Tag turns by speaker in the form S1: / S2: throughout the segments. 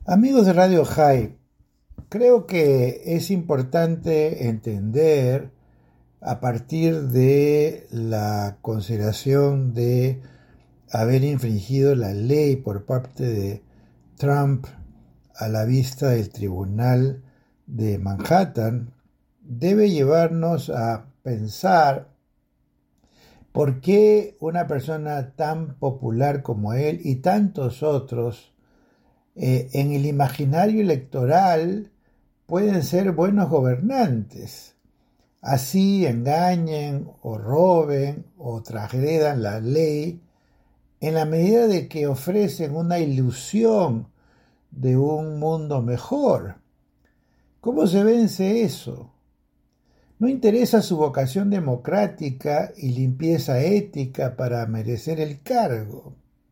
S1: Amigos de Radio High, creo que es importante entender a partir de la consideración de haber infringido la ley por parte de Trump a la vista del Tribunal de Manhattan, debe llevarnos a pensar por qué una persona tan popular como él y tantos otros en el imaginario electoral pueden ser buenos gobernantes. Así engañen o roben o transgredan la ley en la medida de que ofrecen una ilusión de un mundo mejor. ¿Cómo se vence eso? No interesa su vocación democrática y limpieza ética para merecer el cargo.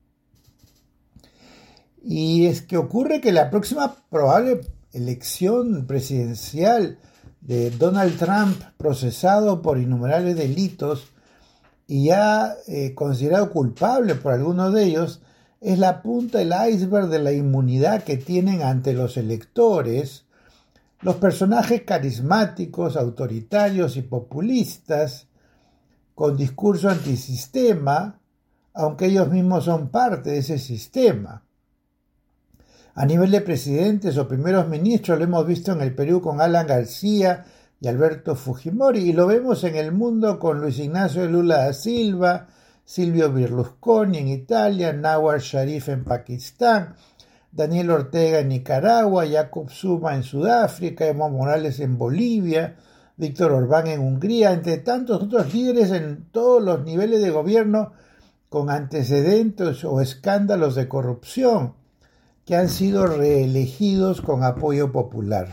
S1: Y es que ocurre que la próxima probable elección presidencial de Donald Trump, procesado por innumerables delitos y ya considerado culpable por algunos de ellos, es la punta del iceberg de la inmunidad que tienen ante los electores los personajes carismáticos, autoritarios y populistas con discurso antisistema, aunque ellos mismos son parte de ese sistema. A nivel de presidentes o primeros ministros lo hemos visto en el Perú con Alan García y Alberto Fujimori, y lo vemos en el mundo con Luis Ignacio Lula da Silva, Silvio Berlusconi en Italia, Nawaz Sharif en Pakistán, Daniel Ortega en Nicaragua, Jacob Zuma en Sudáfrica, Evo Morales en Bolivia, Víctor Orbán en Hungría, entre tantos otros líderes en todos los niveles de gobierno con antecedentes o escándalos de corrupción, que han sido reelegidos con apoyo popular.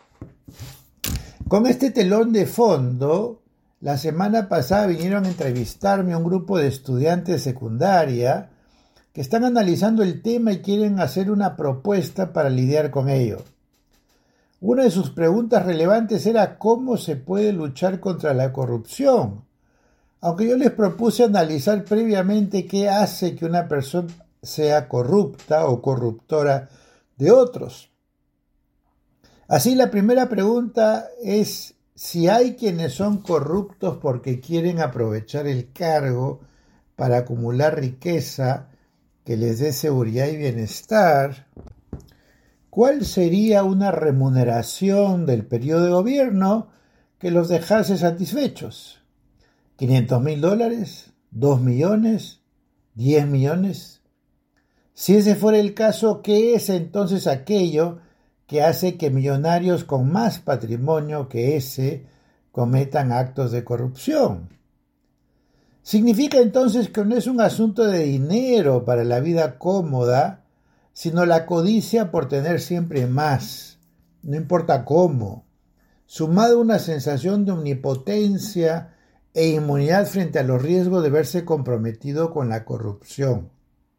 S1: Con este telón de fondo, la semana pasada vinieron a entrevistarme un grupo de estudiantes de secundaria que están analizando el tema y quieren hacer una propuesta para lidiar con ello. Una de sus preguntas relevantes era cómo se puede luchar contra la corrupción, aunque yo les propuse analizar previamente qué hace que una persona sea corrupta o corruptora de otros. Así, la primera pregunta es si hay quienes son corruptos porque quieren aprovechar el cargo para acumular riqueza que les dé seguridad y bienestar. ¿Cuál sería una remuneración del periodo de gobierno que los dejase satisfechos? $500,000, 2 millones, 10 millones. Si ese fuera el caso, ¿qué es entonces aquello que hace que millonarios con más patrimonio que ese cometan actos de corrupción? Significa entonces que no es un asunto de dinero para la vida cómoda, sino la codicia por tener siempre más, no importa cómo, sumado a una sensación de omnipotencia e inmunidad frente a los riesgos de verse comprometido con la corrupción.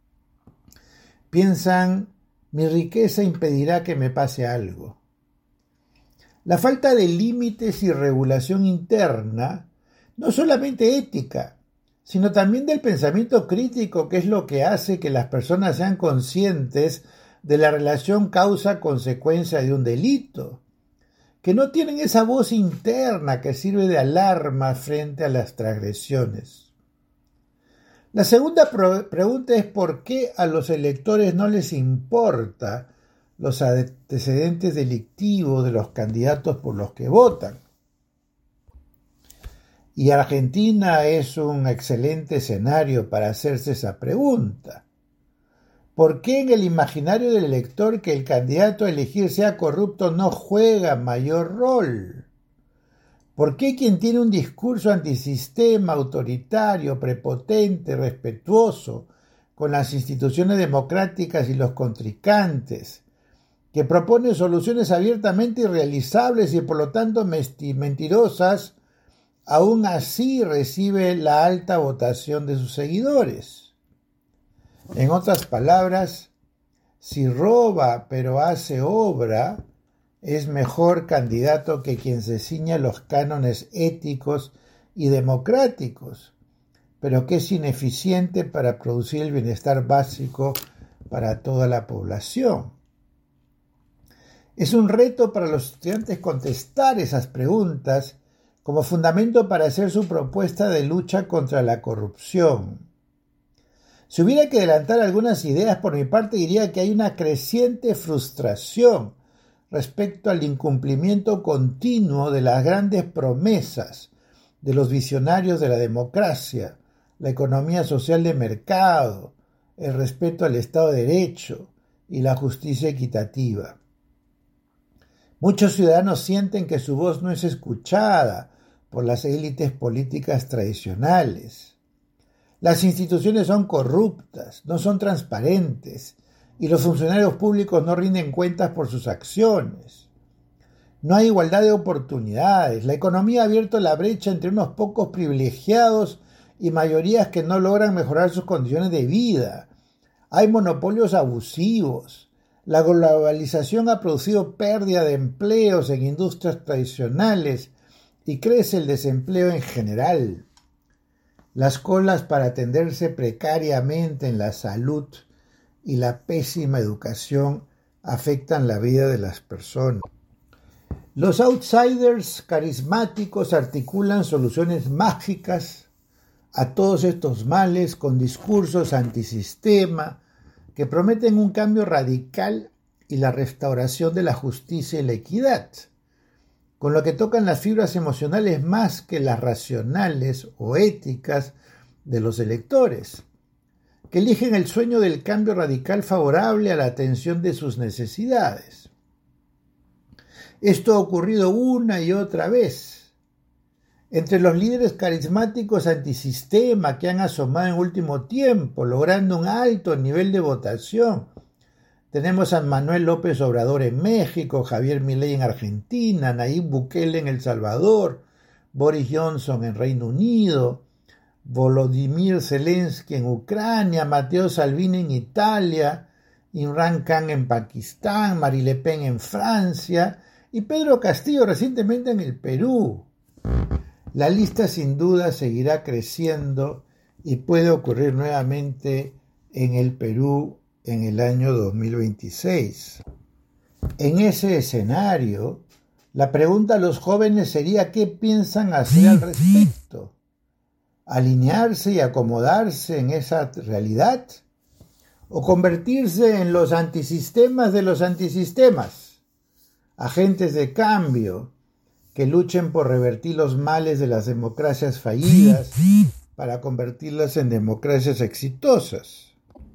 S1: Piensan, mi riqueza impedirá que me pase algo. La falta de límites y regulación interna, no solamente ética, sino también del pensamiento crítico, que es lo que hace que las personas sean conscientes de la relación causa-consecuencia de un delito, que no tienen esa voz interna que sirve de alarma frente a las transgresiones. La segunda pregunta es por qué a los electores no les importa los antecedentes delictivos de los candidatos por los que votan. Y Argentina es un excelente escenario para hacerse esa pregunta. ¿Por qué en el imaginario del elector que el candidato a elegir sea corrupto no juega mayor rol? ¿Por qué quien tiene un discurso antisistema, autoritario, prepotente, respetuoso con las instituciones democráticas y los contrincantes, que propone soluciones abiertamente irrealizables y por lo tanto mentirosas, aún así recibe la alta votación de sus seguidores? En otras palabras, si roba pero hace obra, es mejor candidato que quien se ciña a los cánones éticos y democráticos, pero que es ineficiente para producir el bienestar básico para toda la población. Es un reto para los estudiantes contestar esas preguntas como fundamento para hacer su propuesta de lucha contra la corrupción. Si hubiera que adelantar algunas ideas por mi parte, diría que hay una creciente frustración respecto al incumplimiento continuo de las grandes promesas de los visionarios de la democracia, la economía social de mercado, el respeto al Estado de Derecho y la justicia equitativa. Muchos ciudadanos sienten que su voz no es escuchada por las élites políticas tradicionales. Las instituciones son corruptas, no son transparentes, y los funcionarios públicos no rinden cuentas por sus acciones. No hay igualdad de oportunidades. La economía ha abierto la brecha entre unos pocos privilegiados y mayorías que no logran mejorar sus condiciones de vida. Hay monopolios abusivos. La globalización ha producido pérdida de empleos en industrias tradicionales y crece el desempleo en general. Las colas para atenderse precariamente en la salud y la pésima educación afectan la vida de las personas. Los outsiders carismáticos articulan soluciones mágicas a todos estos males con discursos antisistema que prometen un cambio radical y la restauración de la justicia y la equidad, con lo que tocan las fibras emocionales más que las racionales o éticas de los electores, que eligen el sueño del cambio radical favorable a la atención de sus necesidades. Esto ha ocurrido una y otra vez. Entre los líderes carismáticos antisistema que han asomado en último tiempo, logrando un alto nivel de votación, tenemos a Manuel López Obrador en México, Javier Milei en Argentina, Nayib Bukele en El Salvador, Boris Johnson en Reino Unido, Volodymyr Zelensky en Ucrania, Matteo Salvini en Italia, Imran Khan en Pakistán, Marine Le Pen en Francia y Pedro Castillo recientemente en el Perú. La lista sin duda seguirá creciendo y puede ocurrir nuevamente en el Perú en el año 2026. En ese escenario, la pregunta a los jóvenes sería ¿qué piensan hacer al respecto? ¿Alinearse y acomodarse en esa realidad? ¿O convertirse en los antisistemas de los antisistemas? Agentes de cambio que luchen por revertir los males de las democracias fallidas para convertirlas en democracias exitosas.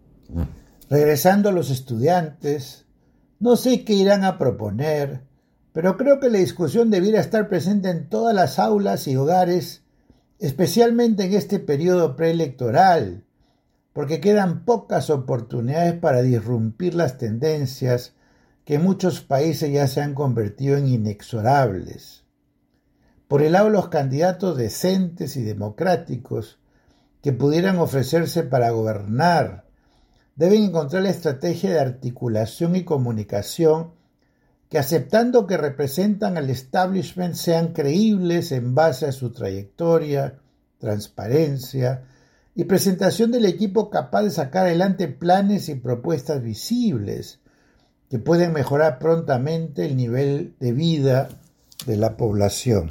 S1: Regresando a los estudiantes, no sé qué irán a proponer, pero creo que la discusión debiera estar presente en todas las aulas y hogares, especialmente en este periodo preelectoral, porque quedan pocas oportunidades para disrumpir las tendencias que en muchos países ya se han convertido en inexorables. Por el lado de los candidatos decentes y democráticos que pudieran ofrecerse para gobernar, deben encontrar la estrategia de articulación y comunicación que, aceptando que representan al establishment, sean creíbles en base a su trayectoria, transparencia y presentación del equipo capaz de sacar adelante planes y propuestas visibles que pueden mejorar prontamente el nivel de vida de la población.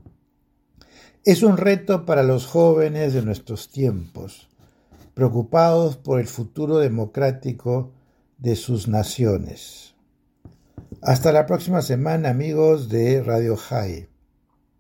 S1: Es un reto para los jóvenes de nuestros tiempos, preocupados por el futuro democrático de sus naciones. Hasta la próxima semana, amigos de Radio High.